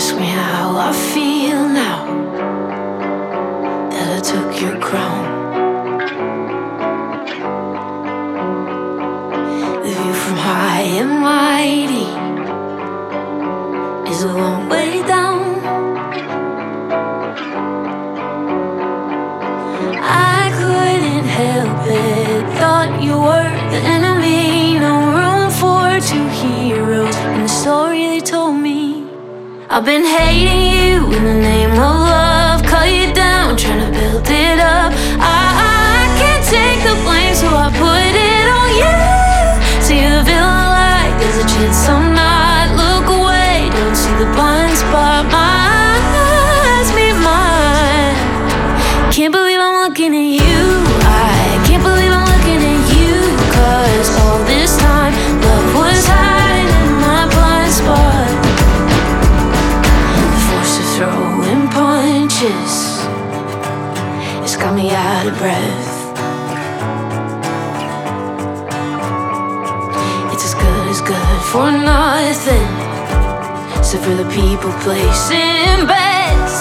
ask me how I feel now that I took your crown. The view from high and mighty is a long way down. I couldn't help it, thought you were the enemy. No room for two heroes in the story they told me. I've been hating you in the name of love, cut you down, trying to build it up. I can't take the blame, so I put it on you. See the villain light, there's a chance I'm not. Look away, don't see the blind spot. My eyes meet mine. Can't believe I'm looking at you. I can't believe I'm looking at you. 'Cause all this time, love was hiding in my blind spot. The force of throwing punches, it's got me out of breath. It's as good for nothing, except for the people placing bets.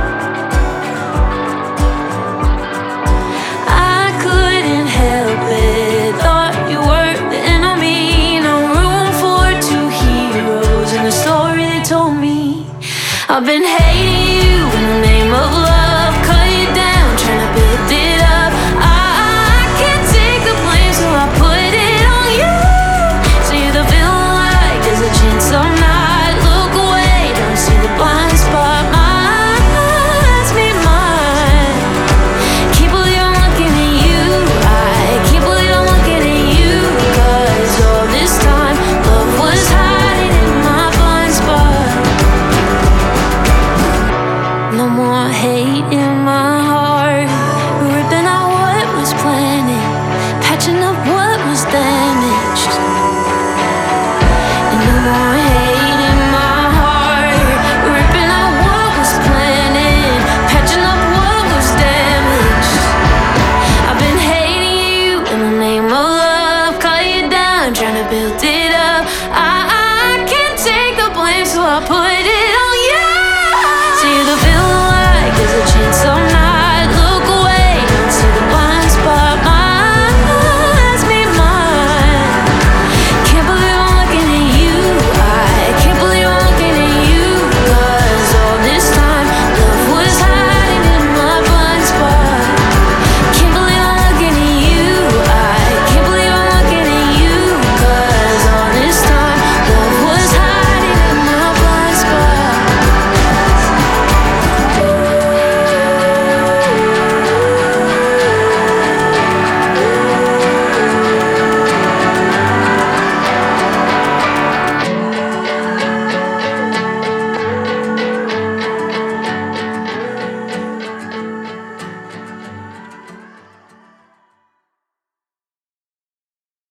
I couldn't help it, thought you were the enemy. No room for two heroes in the story they told me. I've been hating you in the name of love, cut you down, trying to build it up. I can't take the blame, so I put it on you. So you're the villain light, there's a chance I'm not. Look away, don't see the blind spot. My eyes meet mine. Can't believe I'm looking at you. I can't believe I'm looking at you. 'Cause all this time, love was hiding in my blind spot. No more hate in my heart, ripping out what was planted, patching up what was damaged. And no more hate in my heart, ripping out what was planted, patching up what was damaged. I've been hating you in the name of love, cut you down, trying to build it up. I can't take the blame, so I put